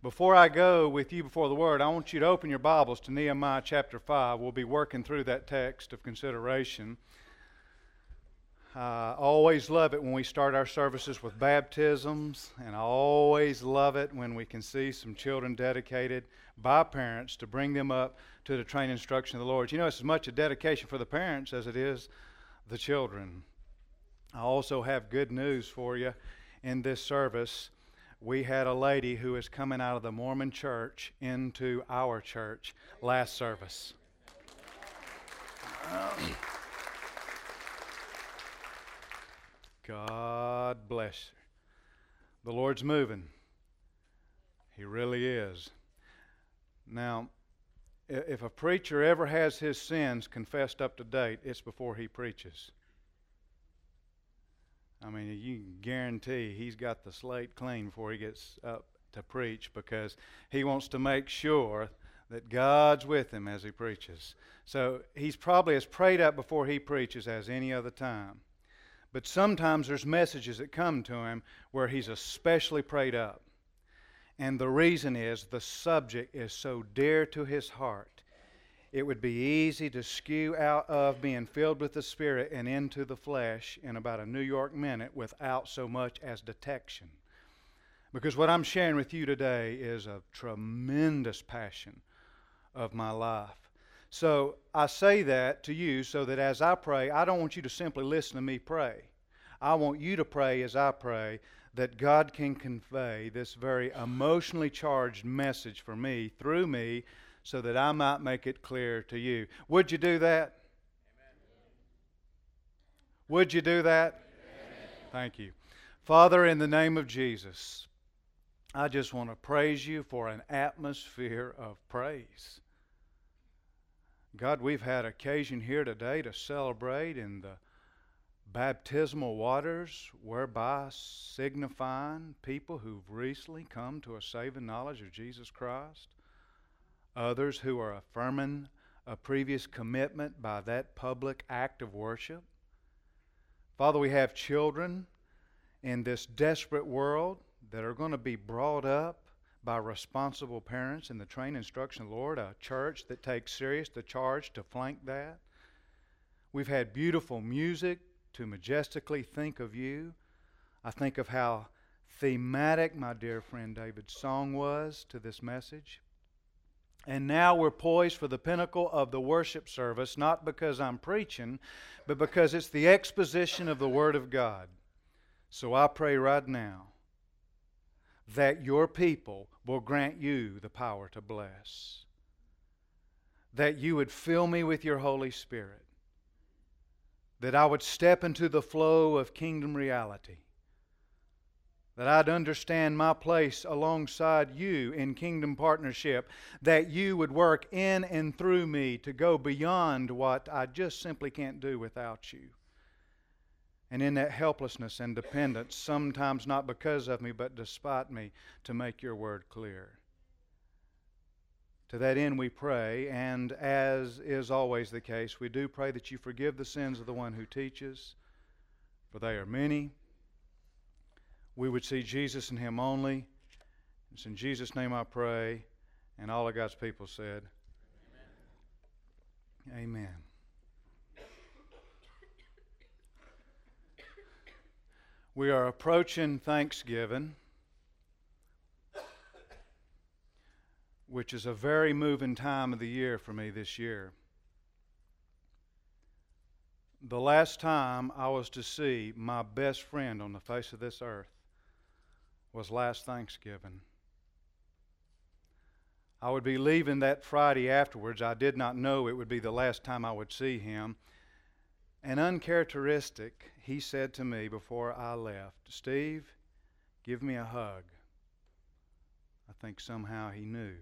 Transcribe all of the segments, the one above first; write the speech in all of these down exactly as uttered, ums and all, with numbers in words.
Before I go with you before the Word, I want you to open your Bibles to Nehemiah chapter five. We'll be working through that text of consideration. I always love it when we start our services with baptisms, and I always love it when we can see some children dedicated by parents to bring them up to the training instruction of the Lord. You know, it's as much a dedication for the parents as it is the children. I also have good news for you in this service. We had a lady who is coming out of the Mormon church into our church last service. God bless her. The Lord's moving. He really is. Now, if a preacher ever has his sins confessed up to date, it's before he preaches. I mean, you can guarantee he's got the slate clean before he gets up to preach, because he wants to make sure that God's with him as he preaches. So he's probably as prayed up before he preaches as any other time. But sometimes there's messages that come to him where he's especially prayed up. And the reason is the subject is so dear to his heart. It would be easy to skew out of being filled with the Spirit and into the flesh in about a New York minute without so much as detection. Because what I'm sharing with you today is a tremendous passion of my life. So I say that to you so that as I pray, I don't want you to simply listen to me pray. I want you to pray as I pray, that God can convey this very emotionally charged message for me, through me, so that I might make it clear to you. Would you do that? Amen. Would you do that? Amen. Thank you. Father, in the name of Jesus, I just want to praise you for an atmosphere of praise. God, we've had occasion here today to celebrate in the baptismal waters, whereby signifying people who've recently come to a saving knowledge of Jesus Christ. Others who are affirming a previous commitment by that public act of worship. Father, we have children in this desperate world that are going to be brought up by responsible parents in the training instruction of the Lord, a church that takes serious the charge to flank that. We've had beautiful music to majestically think of you. I think of how thematic my dear friend David's song was to this message. And now we're poised for the pinnacle of the worship service, not because I'm preaching, but because it's the exposition of the Word of God. So I pray right now that your people will grant you the power to bless. That you would fill me with your Holy Spirit. That I would step into the flow of kingdom reality. That I'd understand my place alongside you in kingdom partnership. That you would work in and through me to go beyond what I just simply can't do without you. And in that helplessness and dependence, sometimes not because of me, but despite me, to make your word clear. To that end we pray, and as is always the case, we do pray that you forgive the sins of the one who teaches, for they are many. We would see Jesus in Him only. It's in Jesus' name I pray, and all of God's people said, Amen. Amen. We are approaching Thanksgiving, which is a very moving time of the year for me this year. The last time I was to see my best friend on the face of this earth was last Thanksgiving. I would be leaving that Friday afterwards. I did not know it would be the last time I would see him. And uncharacteristic, he said to me before I left, Steve, give me a hug. I think somehow he knew.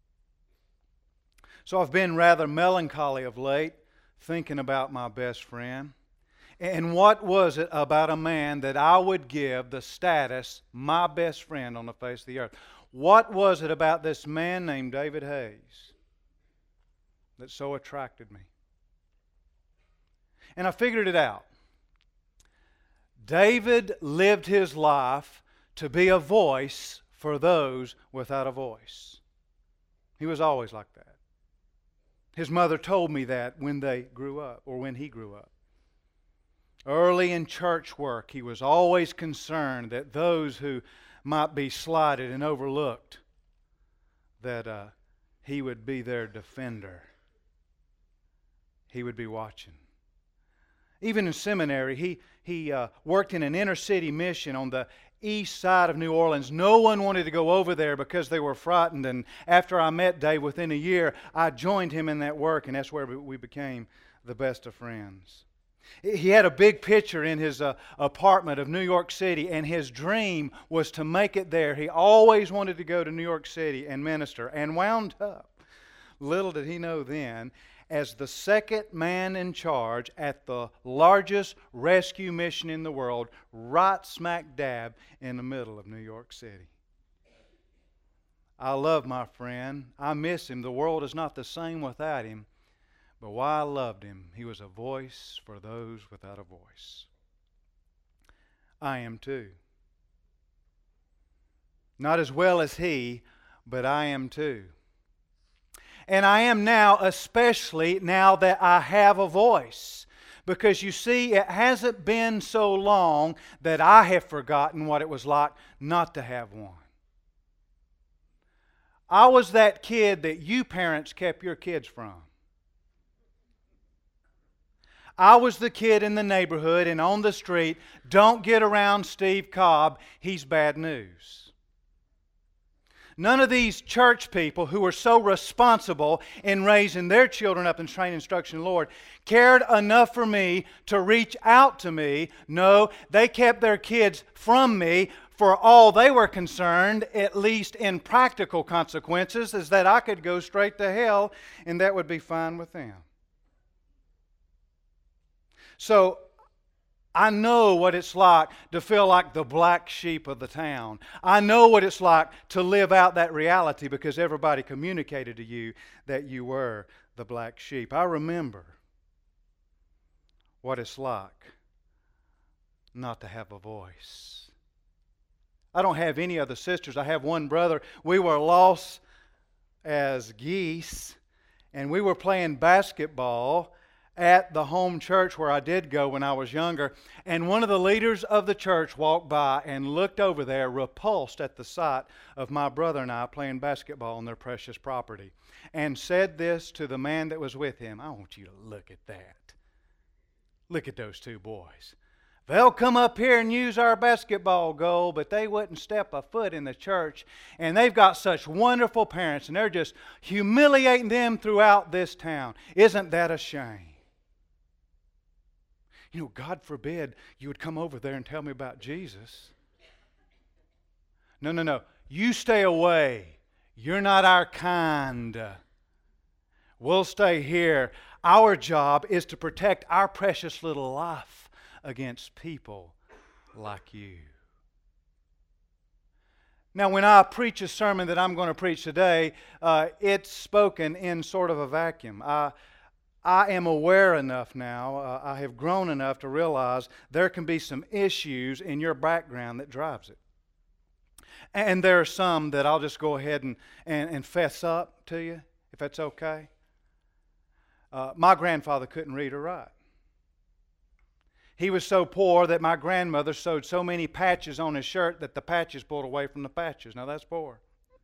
So I've been rather melancholy of late, thinking about my best friend. And what was it about a man that I would give the status, my best friend on the face of the earth? What was it about this man named David Hayes that so attracted me? And I figured it out. David lived his life to be a voice for those without a voice. He was always like that. His mother told me that when they grew up, or when he grew up. Early in church work, he was always concerned that those who might be slighted and overlooked, that uh, he would be their defender. He would be watching. Even in seminary, he, he uh, worked in an inner city mission on the east side of New Orleans. No one wanted to go over there because they were frightened. And after I met Dave, within a year, I joined him in that work, and that's where we became the best of friends. He had a big picture in his uh, apartment of New York City, and his dream was to make it there. He always wanted to go to New York City and minister, and wound up, little did he know then, as the second man in charge at the largest rescue mission in the world, right smack dab in the middle of New York City. I love my friend. I miss him. The world is not the same without him. But why I loved him, he was a voice for those without a voice. I am too. Not as well as he, but I am too. And I am now, especially now that I have a voice. Because you see, it hasn't been so long that I have forgotten what it was like not to have one. I was that kid that you parents kept your kids from. I was the kid in the neighborhood and on the street, don't get around Steve Cobb, he's bad news. None of these church people who were so responsible in raising their children up in training instruction in the Lord cared enough for me to reach out to me. No, they kept their kids from me. For all they were concerned, at least in practical consequences, is that I could go straight to hell and that would be fine with them. So, I know what it's like to feel like the black sheep of the town. I know what it's like to live out that reality because everybody communicated to you that you were the black sheep. I remember what it's like not to have a voice. I don't have any other sisters. I have one brother. We were lost as geese, and we were playing basketball at the home church where I did go when I was younger, and one of the leaders of the church walked by and looked over there, repulsed at the sight of my brother and I playing basketball on their precious property, and said this to the man that was with him. I want you to look at that. Look at those two boys. They'll come up here and use our basketball goal, but they wouldn't step a foot in the church. And they've got such wonderful parents, and they're just humiliating them throughout this town. Isn't that a shame? You know, God forbid you would come over there and tell me about Jesus. No, no, no. You stay away. You're not our kind. We'll stay here. Our job is to protect our precious little life against people like you. Now, when I preach a sermon that I'm going to preach today, uh, it's spoken in sort of a vacuum. I I am aware enough now, uh, I have grown enough to realize there can be some issues in your background that drives it. And there are some that I'll just go ahead and, and, and fess up to you, if that's okay. Uh, my grandfather couldn't read or write. He was so poor that my grandmother sewed so many patches on his shirt that the patches pulled away from the patches. Now that's poor.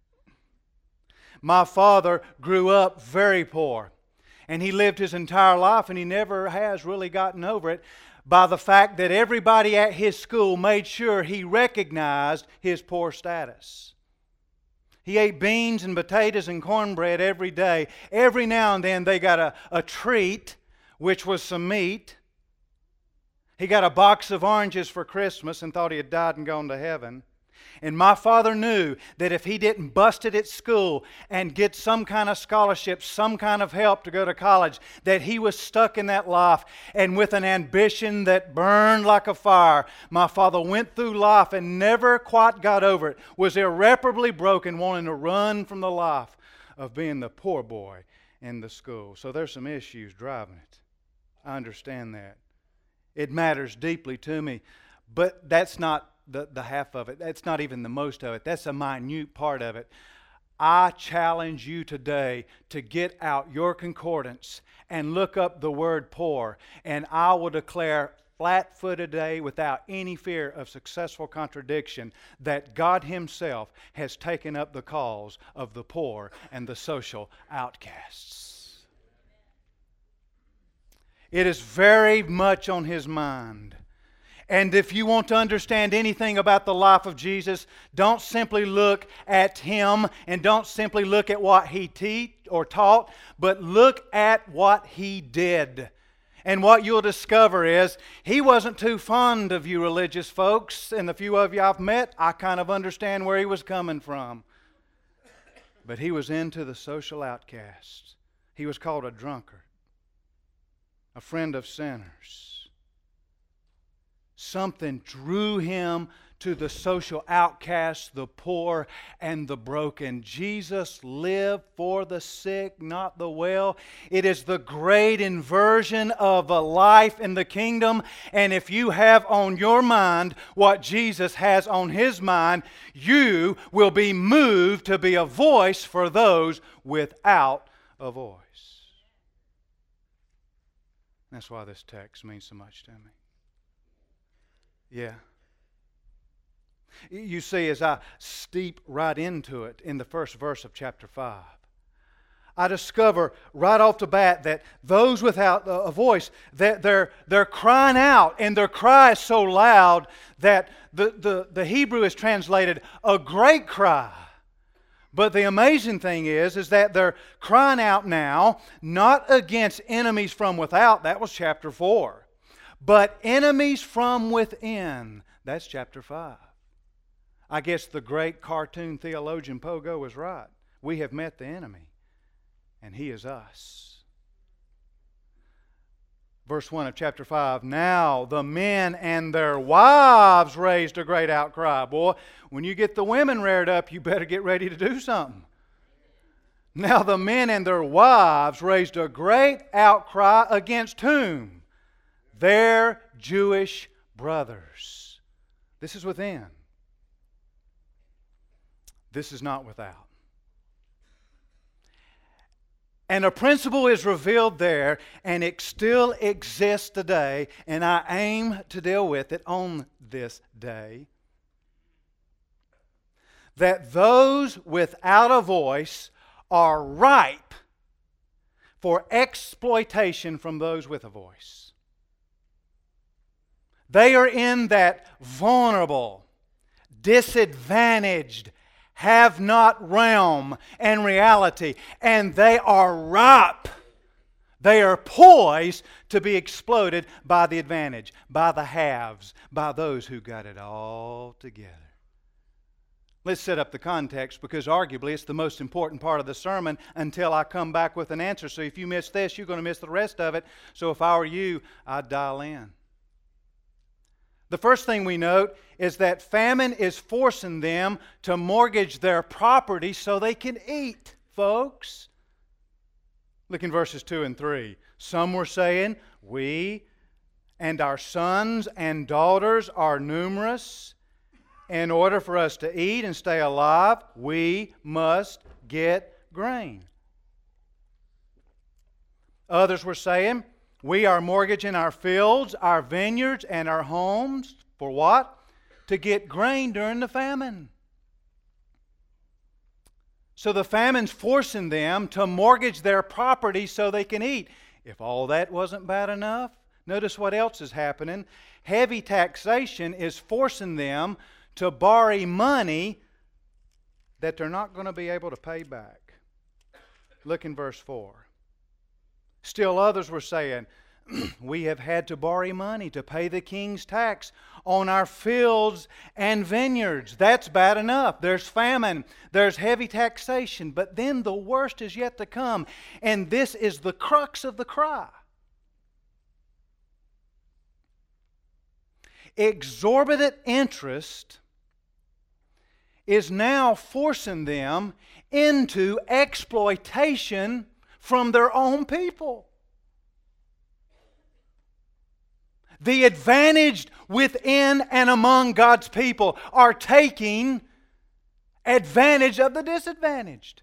My father grew up very poor. And he lived his entire life, and he never has really gotten over it by the fact that everybody at his school made sure he recognized his poor status. He ate beans and potatoes and cornbread every day. Every now and then they got a, a treat, which was some meat. He got a box of oranges for Christmas and thought he had died and gone to heaven. And my father knew that if he didn't bust it at school and get some kind of scholarship, some kind of help to go to college, that he was stuck in that life. And with an ambition that burned like a fire, my father went through life and never quite got over it, was irreparably broken, wanting to run from the life of being the poor boy in the school. So there's some issues driving it. I understand that. It matters deeply to me. But that's not the, the half of it. That's not even the most of it. That's a minute part of it. I challenge you today to get out your concordance and look up the word poor, and I will declare flat-footed today without any fear of successful contradiction that God Himself has taken up the cause of the poor and the social outcasts. It is very much on His mind. And if you want to understand anything about the life of Jesus, don't simply look at Him and don't simply look at what He taught or taught, but look at what He did. And what you'll discover is He wasn't too fond of you religious folks, and the few of you I've met, I kind of understand where He was coming from. But He was into the social outcasts. He was called a drunkard, a friend of sinners. Something drew Him to the social outcasts, the poor, and the broken. Jesus lived for the sick, not the well. It is the great inversion of a life in the kingdom. And if you have on your mind what Jesus has on His mind, you will be moved to be a voice for those without a voice. That's why this text means so much to me. Yeah. You see, as I steep right into it in the first verse of chapter five, I discover right off the bat that those without a voice, that they're, they're crying out, and their cry is so loud that the, the, the Hebrew is translated a great cry. But the amazing thing is, is that they're crying out now, not against enemies from without, that was chapter four, but enemies from within, that's chapter five. I guess the great cartoon theologian Pogo was right. We have met the enemy, and he is us. Verse one of chapter five, now the men and their wives raised a great outcry. Boy, when you get the women reared up, you better get ready to do something. Now the men and their wives raised a great outcry against whom? Their Jewish brothers. This is within. This is not without. And a principle is revealed there, and it still exists today, and I aim to deal with it on this day. That those without a voice are ripe for exploitation from those with a voice. They are in that vulnerable, disadvantaged, have not realm and reality, and they are ripe. They are poised to be exploded by the advantage, by the haves, by those who got it all together. Let's set up the context, because arguably it's the most important part of the sermon until I come back with an answer. So if you miss this, you're going to miss the rest of it. So if I were you, I'd dial in. The first thing we note is that famine is forcing them to mortgage their property so they can eat, folks. Look in verses two and three. Some were saying, we and our sons and daughters are numerous. In order for us to eat and stay alive, we must get grain. Others were saying, we are mortgaging our fields, our vineyards, and our homes. For what? To get grain during the famine. So the famine's forcing them to mortgage their property so they can eat. If all that wasn't bad enough, notice what else is happening. Heavy taxation is forcing them to borrow money that they're not going to be able to pay back. Look in verse four. Still others were saying, we have had to borrow money to pay the king's tax on our fields and vineyards. That's bad enough. There's famine. There's heavy taxation. But then the worst is yet to come. And this is the crux of the cry. Exorbitant interest is now forcing them into exploitation from their own people. The advantaged within and among God's people are taking advantage of the disadvantaged.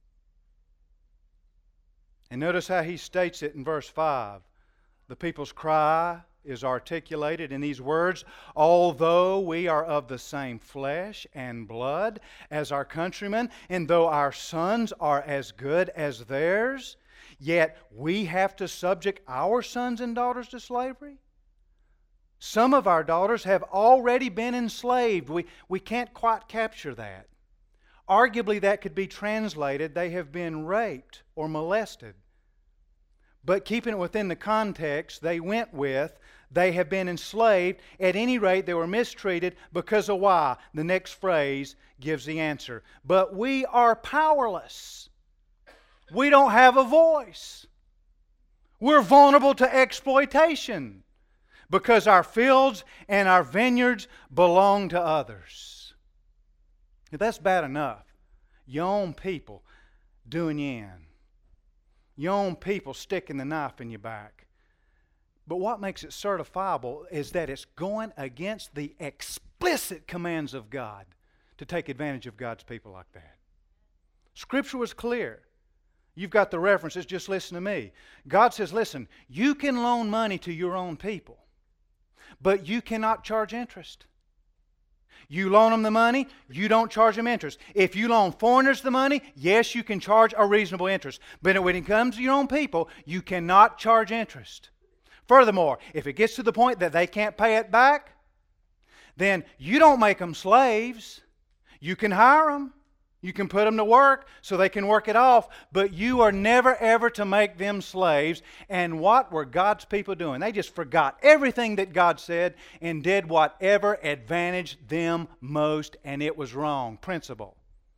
And notice how he states it in verse five. The people's cry is articulated in these words, although we are of the same flesh and blood as our countrymen, and though our sons are as good as theirs, yet we have to subject our sons and daughters to slavery. Some of our daughters have already been enslaved. We, we can't quite capture that. Arguably, that could be translated, they have been raped or molested. But keeping it within the context, they went with, they have been enslaved. At any rate, they were mistreated because of why? The next phrase gives the answer. But we are powerless. We don't have a voice. We're vulnerable to exploitation because our fields and our vineyards belong to others. If that's bad enough, your own people doing you in. Your own people sticking the knife in your back. But what makes it certifiable is that it's going against the explicit commands of God to take advantage of God's people like that. Scripture was clear. You've got the references, just listen to me. God says, listen, you can loan money to your own people, but you cannot charge interest. You loan them the money, you don't charge them interest. If you loan foreigners the money, yes, you can charge a reasonable interest. But when it comes to your own people, you cannot charge interest. Furthermore, if it gets to the point that they can't pay it back, then you don't make them slaves. You can hire them. You can put them to work so they can work it off, but you are never ever to make them slaves. And what were God's people doing? They just forgot everything that God said and did whatever advantaged them most, and it was wrong. Principle.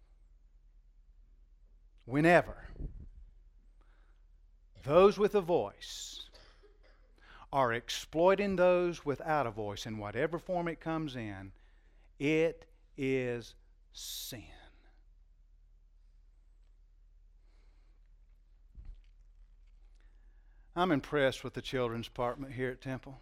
Whenever those with a voice are exploiting those without a voice in whatever form it comes in, it is sin. I'm impressed with the children's department here at Temple.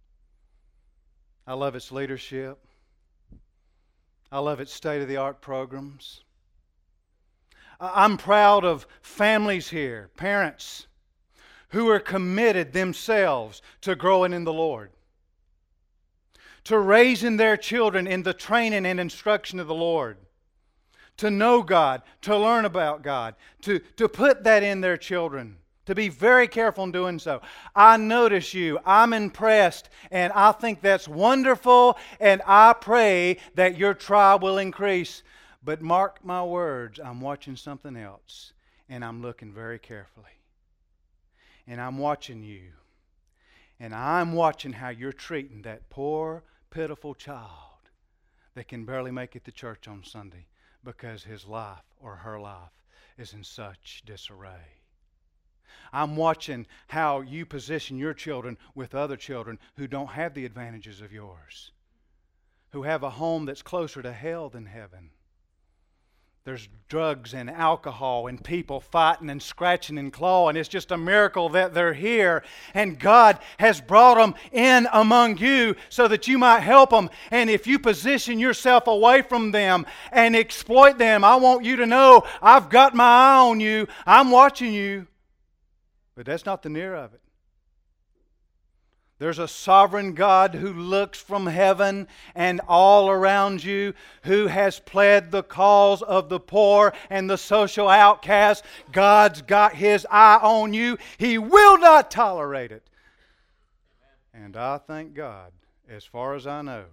I love its leadership. I love its state-of-the-art programs. I'm proud of families here, parents, who are committed themselves to growing in the Lord, to raising their children in the training and instruction of the Lord, to know God, to learn about God, to, to put that in their children. To be very careful in doing so. I notice you. I'm impressed. And I think that's wonderful. And I pray that your tribe will increase. But mark my words, I'm watching something else. And I'm looking very carefully. And I'm watching you. And I'm watching how you're treating that poor, pitiful child that can barely make it to church on Sunday because his life or her life is in such disarray. I'm watching how you position your children with other children who don't have the advantages of yours, who have a home that's closer to hell than heaven. There's drugs and alcohol and people fighting and scratching and clawing. It's just a miracle that they're here. And God has brought them in among you so that you might help them. And if you position yourself away from them and exploit them, I want you to know I've got my eye on you. I'm watching you. But that's not the near of it. There's a sovereign God who looks from heaven and all around you, who has pled the cause of the poor and the social outcast. God's got His eye on you. He will not tolerate it. And I thank God, as far as I know,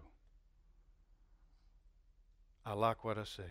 I like what I see.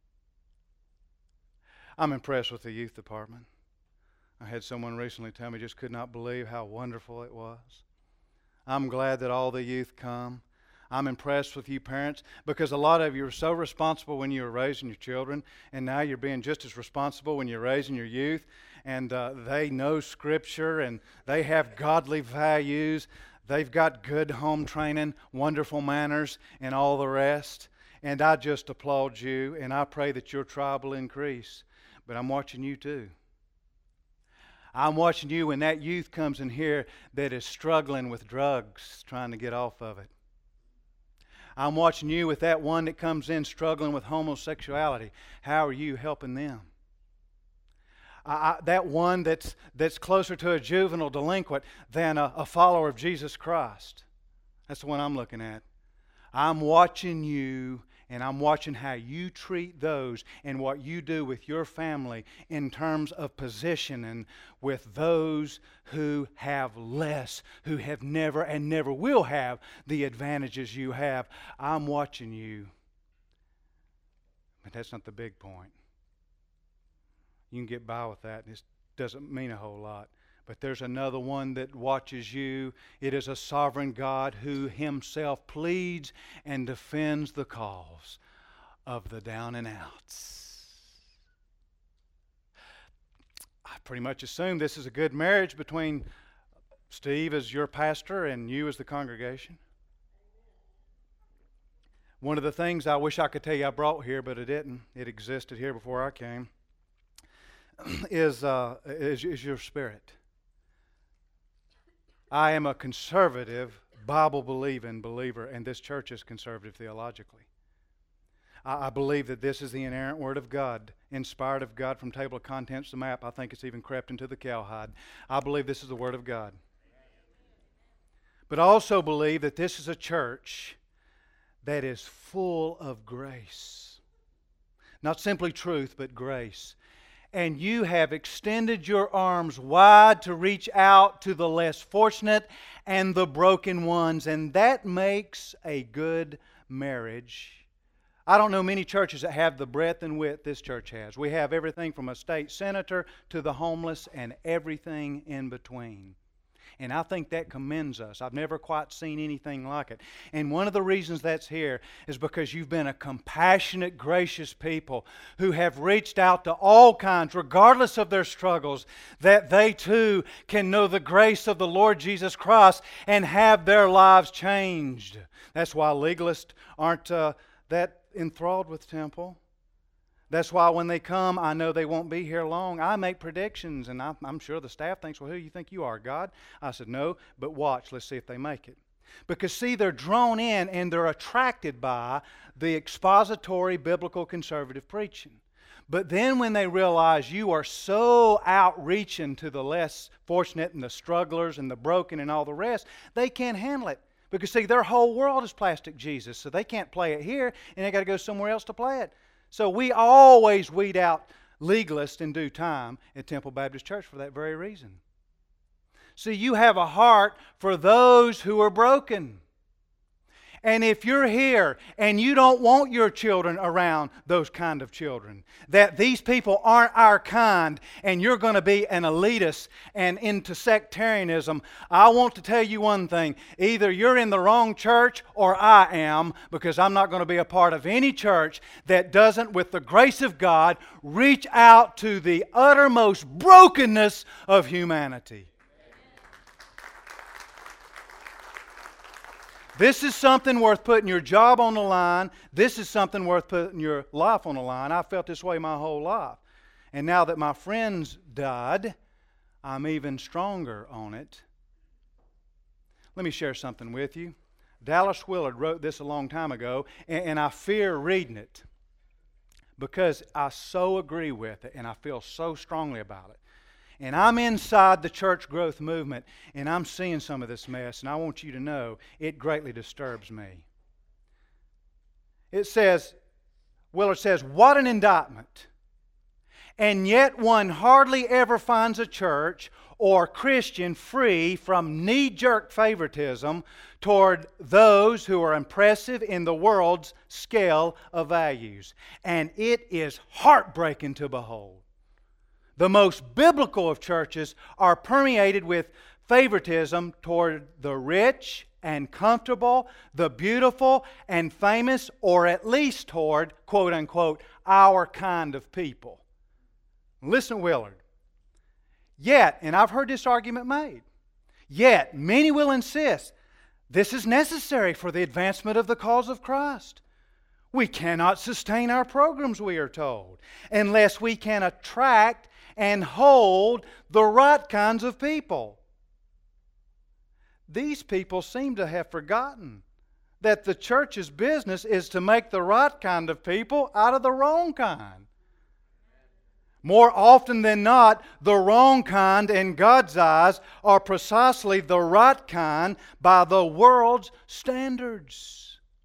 I'm impressed with the youth department. I had someone recently tell me just could not believe how wonderful it was. I'm glad that all the youth come. I'm impressed with you parents because a lot of you were so responsible when you were raising your children, and now you're being just as responsible when you're raising your youth. And uh, they know Scripture, and they have godly values. They've got good home training, wonderful manners, and all the rest. And I just applaud you, and I pray that your tribe will increase. But I'm watching you too. I'm watching you when that youth comes in here that is struggling with drugs, trying to get off of it. I'm watching you with that one that comes in struggling with homosexuality. How are you helping them? I, I, that one that's, that's closer to a juvenile delinquent than a, a follower of Jesus Christ. That's the one I'm looking at. I'm watching you, and I'm watching how you treat those and what you do with your family in terms of position and with those who have less, who have never and never will have the advantages you have. I'm watching you. But that's not the big point. You can get by with that, and it doesn't mean a whole lot. But there's another one that watches you. It is a sovereign God who Himself pleads and defends the cause of the down and outs. I pretty much assume this is a good marriage between Steve as your pastor and you as the congregation. One of the things I wish I could tell you I brought here, but I didn't. It existed here before I came. Is, uh, is, is your spirit. I am a conservative, Bible-believing believer, and this church is conservative theologically. I, I believe that this is the inerrant Word of God, inspired of God from table of contents to map. I think it's even crept into the cowhide. I believe this is the Word of God. But I also believe that this is a church that is full of grace. Not simply truth, but grace. And you have extended your arms wide to reach out to the less fortunate and the broken ones. And that makes a good marriage. I don't know many churches that have the breadth and width this church has. We have everything from a state senator to the homeless and everything in between. And I think that commends us. I've never quite seen anything like it. And one of the reasons that's here is because you've been a compassionate, gracious people who have reached out to all kinds, regardless of their struggles, that they too can know the grace of the Lord Jesus Christ and have their lives changed. That's why legalists aren't uh, that enthralled with temple. That's why when they come, I know they won't be here long. I make predictions, and I'm, I'm sure the staff thinks, well, who do you think you are, God? I said, no, but watch. Let's see if they make it. Because, see, they're drawn in and they're attracted by the expository biblical conservative preaching. But then when they realize you are so outreaching to the less fortunate and the strugglers and the broken and all the rest, they can't handle it. Because, see, their whole world is plastic Jesus, so they can't play it here, and they got to go somewhere else to play it. So we always weed out legalists in due time at Temple Baptist Church for that very reason. See, you have a heart for those who are broken. And if you're here and you don't want your children around those kind of children, that these people aren't our kind and you're going to be an elitist and into sectarianism, I want to tell you one thing. Either you're in the wrong church or I am, because I'm not going to be a part of any church that doesn't, with the grace of God, reach out to the uttermost brokenness of humanity. This is something worth putting your job on the line. This is something worth putting your life on the line. I felt this way my whole life. And now that my friends died, I'm even stronger on it. Let me share something with you. Dallas Willard wrote this a long time ago, and, and I fear reading it because I so agree with it and I feel so strongly about it. And I'm inside the church growth movement, and I'm seeing some of this mess, and I want you to know it greatly disturbs me. It says, Willard says, what an indictment. And yet one hardly ever finds a church or Christian free from knee-jerk favoritism toward those who are impressive in the world's scale of values. And it is heartbreaking to behold. The most biblical of churches are permeated with favoritism toward the rich and comfortable, the beautiful and famous, or at least toward, quote unquote, our kind of people. Listen, Willard. Yet, and I've heard this argument made, yet many will insist this is necessary for the advancement of the cause of Christ. We cannot sustain our programs, we are told, unless we can attract and hold the right kinds of people. These people seem to have forgotten that the church's business is to make the right kind of people out of the wrong kind. More often than not, the wrong kind in God's eyes are precisely the right kind by the world's standards.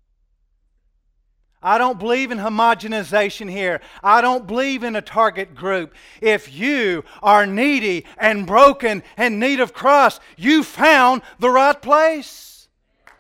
I don't believe in homogenization here. I don't believe in a target group. If you are needy and broken and in need of Christ, you found the right place.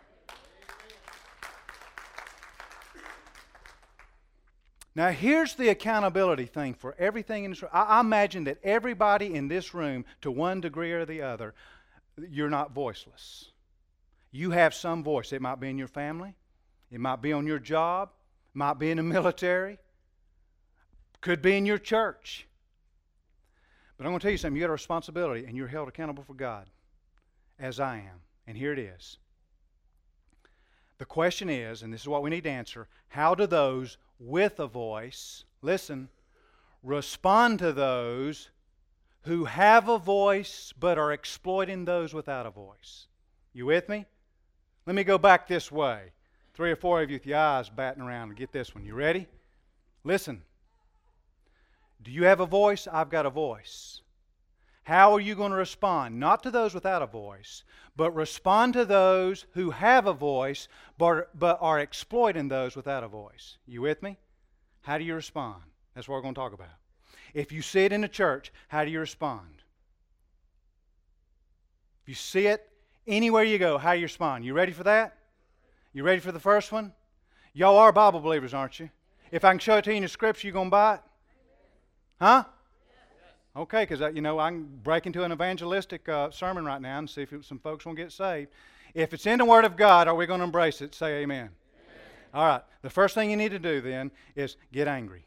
Now here's the accountability thing for everything in this room. I imagine that everybody in this room, to one degree or the other, you're not voiceless. You have some voice. It might be in your family. It might be on your job. Might be in the military. Could be in your church. But I'm going to tell you something. You got a responsibility and you're held accountable for God, as I am. And here it is. The question is, and this is what we need to answer, how do those with a voice, listen, respond to those who have a voice but are exploiting those without a voice? You with me? Let me go back this way. Three or four of you with your eyes batting around and get this one. You ready? Listen. Do you have a voice? I've got a voice. How are you going to respond? Not to those without a voice, but respond to those who have a voice but, but are exploiting those without a voice. You with me? How do you respond? That's what we're going to talk about. If you see it in the church, how do you respond? If you see it anywhere you go, how do you respond? You ready for that? You ready for the first one? Y'all are Bible believers, aren't you? If I can show it to you in the Scripture, you going to buy it? Huh? Okay, because, you know, I can break into an evangelistic uh, sermon right now and see if some folks will get saved. If it's in the Word of God, are we going to embrace it? Say amen. Amen. All right. The first thing you need to do then is get angry.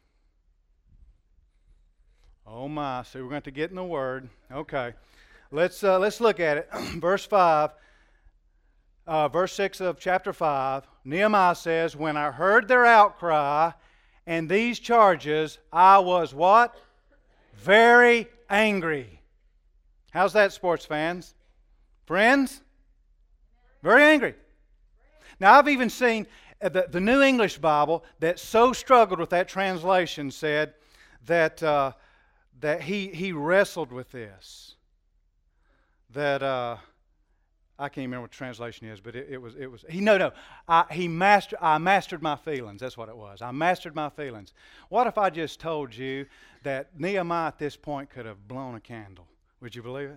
Oh my. So we're going to get in the Word. Okay. Let's, uh, let's look at it. Verse five. Uh, verse six of chapter five, Nehemiah says, when I heard their outcry and these charges, I was what? Very angry. How's that, sports fans? Friends? Very angry. Now, I've even seen the, the New English Bible that so struggled with that translation said that, uh, that he, he wrestled with this. That... Uh, I can't remember what the translation is, but it, it was, it was, he, no, no, I, he master, I mastered my feelings. That's what it was. I mastered my feelings. What if I just told you that Nehemiah at this point could have blown a candle? Would you believe it?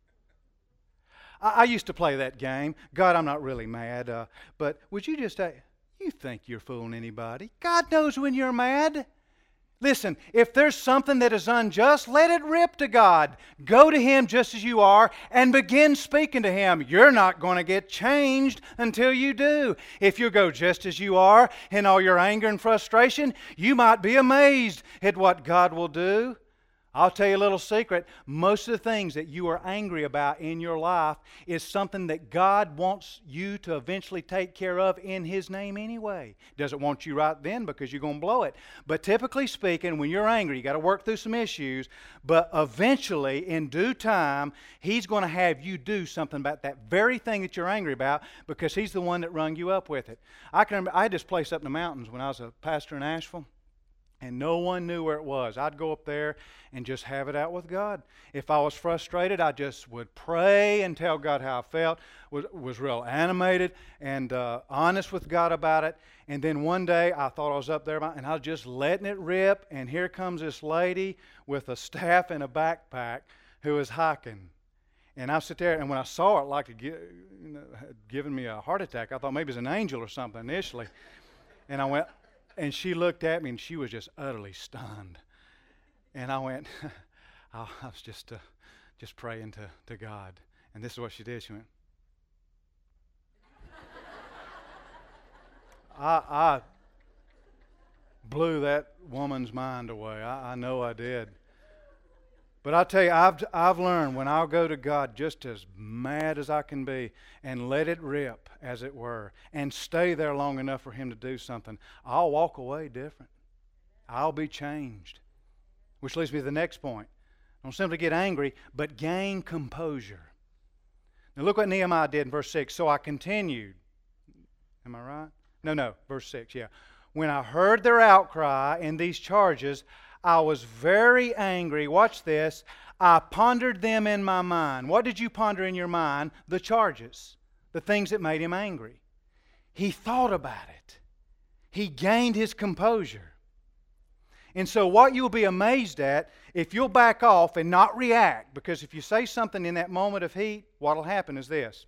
I, I used to play that game. God, I'm not really mad, uh, but would you just, uh, you think you're fooling anybody? God knows when you're mad. Listen, if there's something that is unjust, let it rip to God. Go to Him just as you are and begin speaking to Him. You're not going to get changed until you do. If you go just as you are in all your anger and frustration, you might be amazed at what God will do. I'll tell you a little secret. Most of the things that you are angry about in your life is something that God wants you to eventually take care of in His name anyway. Doesn't want you right then because you're going to blow it. But typically speaking, when you're angry, you got to work through some issues. But eventually, in due time, He's going to have you do something about that very thing that you're angry about because He's the one that rung you up with it. I can remember, I had this place up in the mountains when I was a pastor in Asheville. And no one knew where it was. I'd go up there and just have it out with God. If I was frustrated, I just would pray and tell God how I felt. Was, was real animated and uh, honest with God about it. And then one day, I thought I was up there, and I was just letting it rip. And here comes this lady with a staff and a backpack who was hiking. And I sit there, and when I saw it, like it you know, had given me a heart attack. I thought maybe it was an angel or something initially. And I went... And she looked at me, and she was just utterly stunned. And I went, I was just uh, just praying to, to God. And this is what she did. She went, I, I blew that woman's mind away. I, I know I did. But I tell you, I've, I've learned when I'll go to God just as mad as I can be and let it rip, as it were, and stay there long enough for Him to do something, I'll walk away different. I'll be changed. Which leads me to the next point. Don't simply get angry, but gain composure. Now look what Nehemiah did in verse six. So I continued. Am I right? No, no, verse six, yeah. When I heard their outcry and these charges, I was very angry. Watch this. I pondered them in my mind. What did you ponder in your mind? The charges, the things that made him angry. He thought about it. He gained his composure. And so what you'll be amazed at, if you'll back off and not react, because if you say something in that moment of heat, what will happen is this.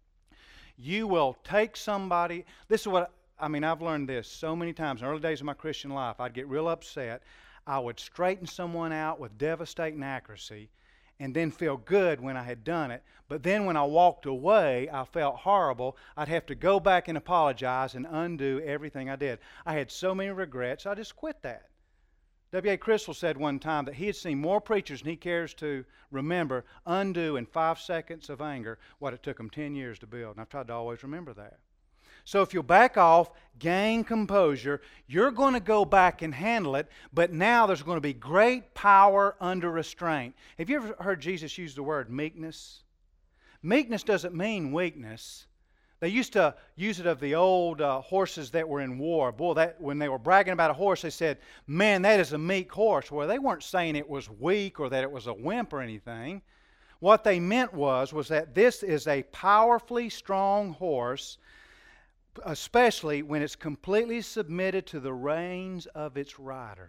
You will take somebody, this is what, I mean, I've learned this so many times in the early days of my Christian life. I'd get real upset. I would straighten someone out with devastating accuracy and then feel good when I had done it. But then when I walked away, I felt horrible. I'd have to go back and apologize and undo everything I did. I had so many regrets, I just quit that. W A Crystal said one time that he had seen more preachers than he cares to remember undo in five seconds of anger what it took them ten years to build. And I've tried to always remember that. So if you'll back off, gain composure, you're going to go back and handle it, but now there's going to be great power under restraint. Have you ever heard Jesus use the word meekness? Meekness doesn't mean weakness. They used to use it of the old uh, horses that were in war. Boy, that when they were bragging about a horse, they said, man, that is a meek horse. Well, they weren't saying it was weak or that it was a wimp or anything. What they meant was, was that this is a powerfully strong horse, especially when it's completely submitted to the reins of its rider.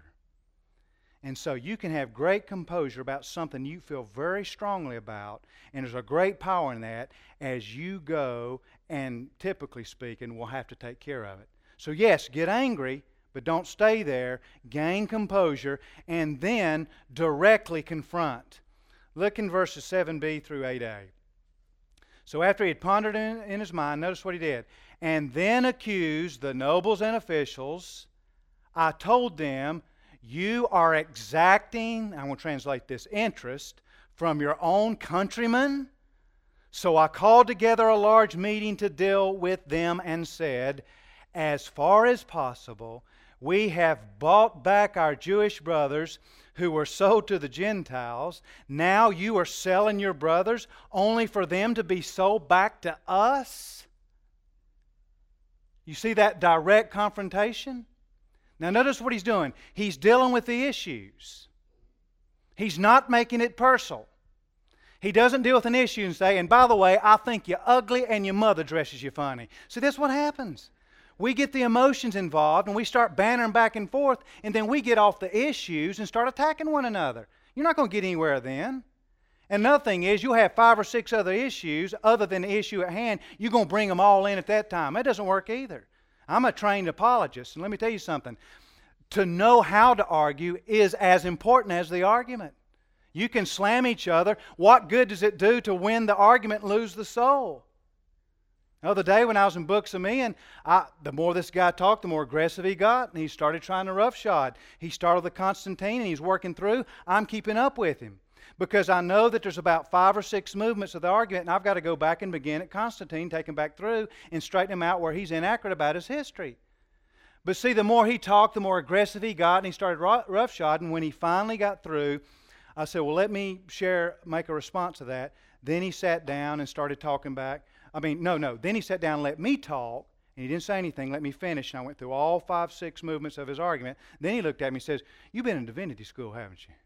And so you can have great composure about something you feel very strongly about, and there's a great power in that as you go and, typically speaking, will have to take care of it. So yes, get angry, but don't stay there. Gain composure, and then directly confront. Look in verses seven b through eight a. So after he had pondered in, in his mind, notice what he did. And then accused the nobles and officials. I told them, you are exacting, I will translate this, interest from your own countrymen. So I called together a large meeting to deal with them and said, as far as possible, we have bought back our Jewish brothers who were sold to the Gentiles. Now you are selling your brothers only for them to be sold back to us? You see that direct confrontation? Now notice what he's doing. He's dealing with the issues. He's not making it personal. He doesn't deal with an issue and say, and by the way, I think you're ugly and your mother dresses you funny. See, that's what happens. We get the emotions involved and we start bantering back and forth, and then we get off the issues and start attacking one another. You're not going to get anywhere then. And another thing is, you'll have five or six other issues other than the issue at hand. You're going to bring them all in at that time. That doesn't work either. I'm a trained apologist, and let me tell you something. To know how to argue is as important as the argument. You can slam each other. What good does it do to win the argument and lose the soul? The other day when I was in Books of Men, I, the more this guy talked, the more aggressive he got, and he started trying to roughshod. He started with Constantine, and he's working through. I'm keeping up with him, because I know that there's about five or six movements of the argument, and I've got to go back and begin at Constantine, take him back through, and straighten him out where he's inaccurate about his history. But see, the more he talked, the more aggressive he got, and he started roughshod, and when he finally got through, I said, well, let me share, make a response to that. Then he sat down and started talking back. I mean, no, no. Then he sat down and let me talk, and he didn't say anything, let me finish, and I went through all five, six movements of his argument. Then he looked at me and says, you've been in divinity school, haven't you?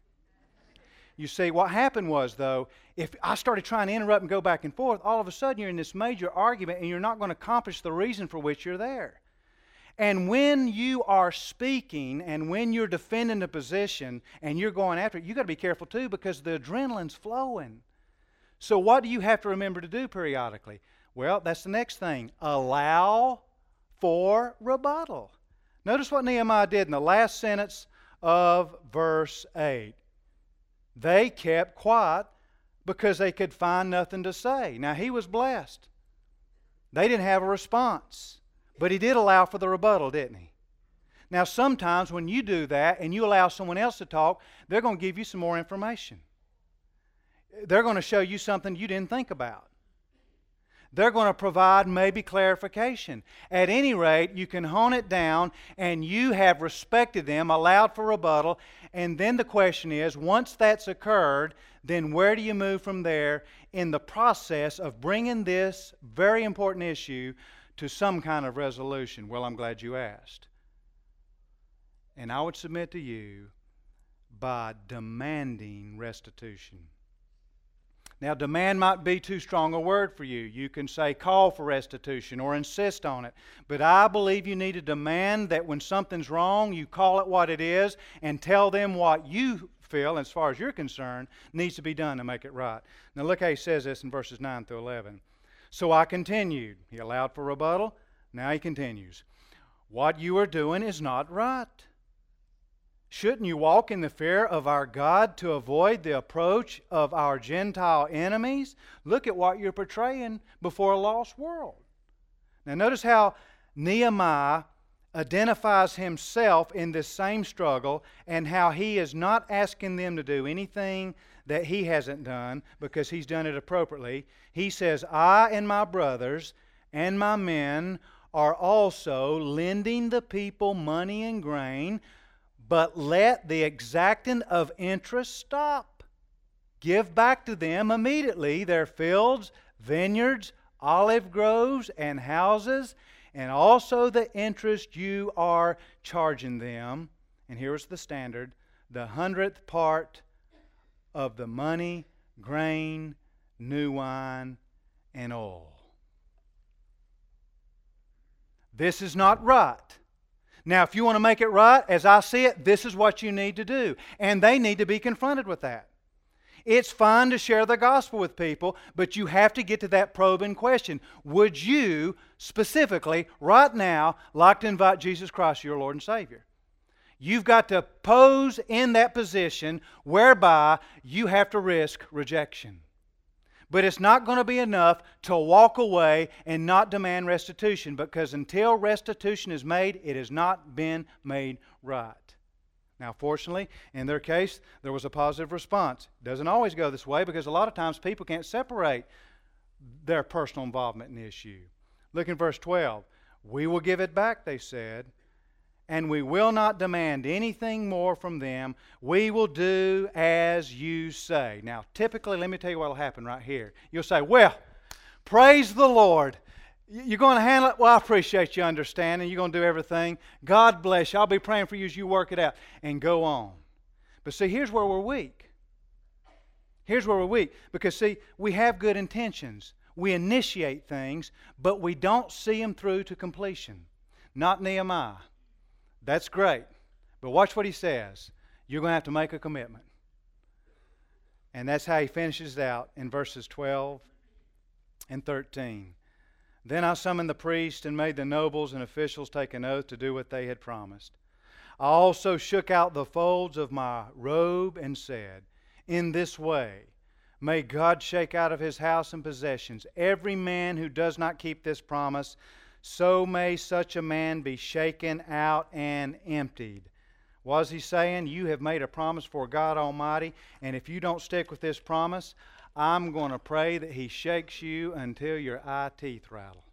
You see, what happened was, though, if I started trying to interrupt and go back and forth, all of a sudden you're in this major argument and you're not going to accomplish the reason for which you're there. And when you are speaking and when you're defending a position and you're going after it, you've got to be careful too, because the adrenaline's flowing. So what do you have to remember to do periodically? Well, that's the next thing. Allow for rebuttal. Notice what Nehemiah did in the last sentence of verse eight. They kept quiet because they could find nothing to say. Now, he was blessed. They didn't have a response, but he did allow for the rebuttal, didn't he? Now, sometimes when you do that and you allow someone else to talk, they're going to give you some more information. they're going to show you something you didn't think about. They're going to provide maybe clarification. At any rate, you can hone it down, and you have respected them, allowed for rebuttal, and then the question is, once that's occurred, then where do you move from there in the process of bringing this very important issue to some kind of resolution? Well, I'm glad you asked. And I would submit to you by demanding restitution. Now, demand might be too strong a word for you. You can say call for restitution or insist on it. But I believe you need to demand that when something's wrong, you call it what it is and tell them what you feel, as far as you're concerned, needs to be done to make it right. Now, look how he says this in verses nine through eleven. So I continued. He allowed for rebuttal. Now he continues. What you are doing is not right. Shouldn't you walk in the fear of our God to avoid the approach of our Gentile enemies? Look at what you're portraying before a lost world. Now notice how Nehemiah identifies himself in this same struggle, and how he is not asking them to do anything that he hasn't done because he's done it appropriately. He says, I and my brothers and my men are also lending the people money and grain, but let the exacting of interest stop. Give back to them immediately their fields, vineyards, olive groves, and houses, and also the interest you are charging them. And here's the standard, the hundredth part of the money, grain, new wine, and oil. This is not right. Now, if you want to make it right, as I see it, this is what you need to do. And they need to be confronted with that. It's fine to share the gospel with people, but you have to get to that probing question. Would you, specifically, right now, like to invite Jesus Christ, your Lord and Savior? You've got to pose in that position whereby you have to risk rejection. But it's not going to be enough to walk away and not demand restitution, because until restitution is made, it has not been made right. Now, fortunately, in their case, there was a positive response. It doesn't always go this way, because a lot of times people can't separate their personal involvement in the issue. Look in verse twelve. We will give it back, they said, and we will not demand anything more from them. We will do as you say. Now, typically, let me tell you what will happen right here. You'll say, well, praise the Lord. You're going to handle it? Well, I appreciate you understanding. You're going to do everything. God bless you. I'll be praying for you as you work it out. And go on. But see, here's where we're weak. Here's where we're weak. Because, see, we have good intentions. We initiate things, but we don't see them through to completion. Not Nehemiah. That's great. But watch what he says. You're going to have to make a commitment. And that's how he finishes out in verses twelve and thirteen. Then I summoned the priests and made the nobles and officials take an oath to do what they had promised. I also shook out the folds of my robe and said, in this way, may God shake out of his house and possessions every man who does not keep this promise. So may such a man be shaken out and emptied. Was he saying, you have made a promise for God Almighty, and if you don't stick with this promise, I'm going to pray that he shakes you until your eye teeth rattle.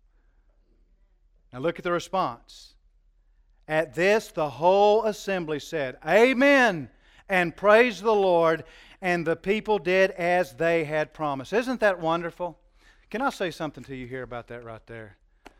Now look at the response. At this, the whole assembly said, Amen, and praise the Lord, and the people did as they had promised. Isn't that wonderful? Can I say something to you here about that right there?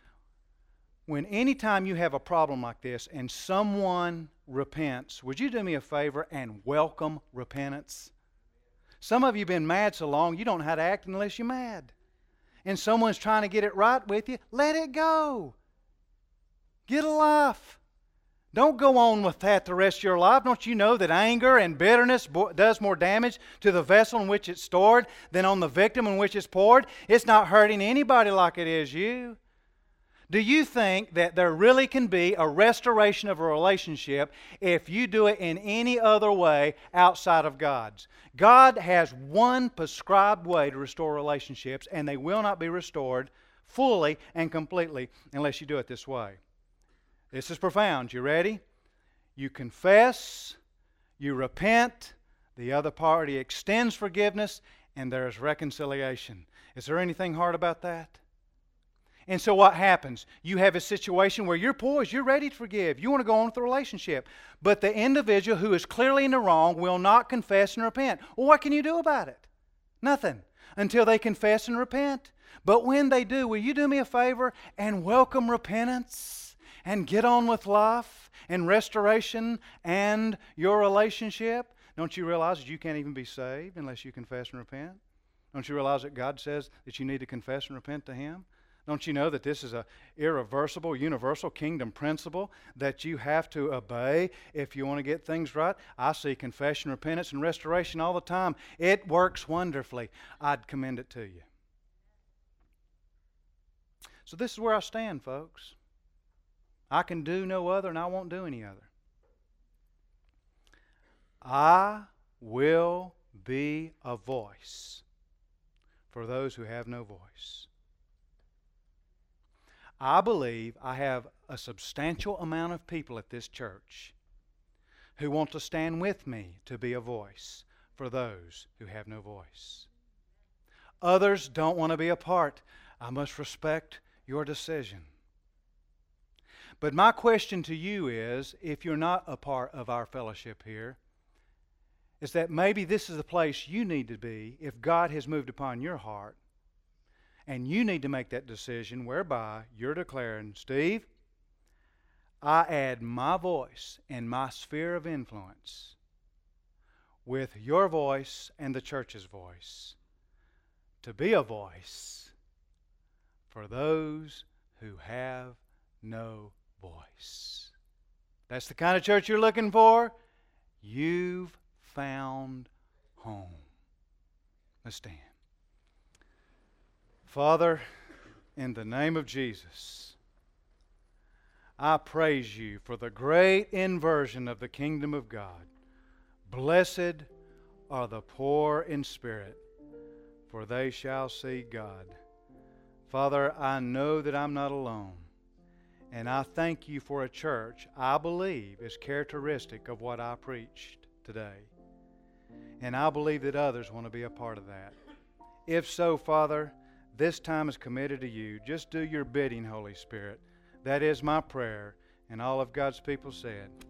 When anytime you have a problem like this and someone repents, would you do me a favor and welcome repentance? Some of you have been mad so long you don't know how to act unless you're mad. And someone's trying to get it right with you, let it go. Get a life. Don't go on with that the rest of your life. Don't you know that anger and bitterness does more damage to the vessel in which it's stored than on the victim in which it's poured? It's not hurting anybody like it is you. Do you think that there really can be a restoration of a relationship if you do it in any other way outside of God's? God has one prescribed way to restore relationships, and they will not be restored fully and completely unless you do it this way. This is profound. You ready? You confess, you repent, the other party extends forgiveness, and there is reconciliation. Is there anything hard about that? And so what happens? You have a situation where you're poised, you're ready to forgive, you want to go on with the relationship. But the individual who is clearly in the wrong will not confess and repent. Well, what can you do about it? Nothing. Until they confess and repent. But when they do, will you do me a favor and welcome repentance and get on with life and restoration and your relationship? Don't you realize that you can't even be saved unless you confess and repent? Don't you realize that God says that you need to confess and repent to Him? Don't you know that this is an irreversible, universal kingdom principle that you have to obey if you want to get things right? I see confession, repentance, and restoration all the time. It works wonderfully. I'd commend it to you. So this is where I stand, folks. I can do no other, and I won't do any other. I will be a voice for those who have no voice. I believe I have a substantial amount of people at this church who want to stand with me to be a voice for those who have no voice. Others don't want to be a part. I must respect your decision. But my question to you is, if you're not a part of our fellowship here, is that maybe this is the place you need to be if God has moved upon your heart. And you need to make that decision whereby you're declaring, Steve, I add my voice and my sphere of influence with your voice and the church's voice to be a voice for those who have no voice. That's the kind of church you're looking for? You've found home. Let's stand. Father, in the name of Jesus, I praise you for the great inversion of the kingdom of God. Blessed are the poor in spirit, for they shall see God. Father, I know that I'm not alone, and I thank you for a church I believe is characteristic of what I preached today. And I believe that others want to be a part of that. If so, Father, this time is committed to you. Just do your bidding, Holy Spirit. That is my prayer. And all of God's people said,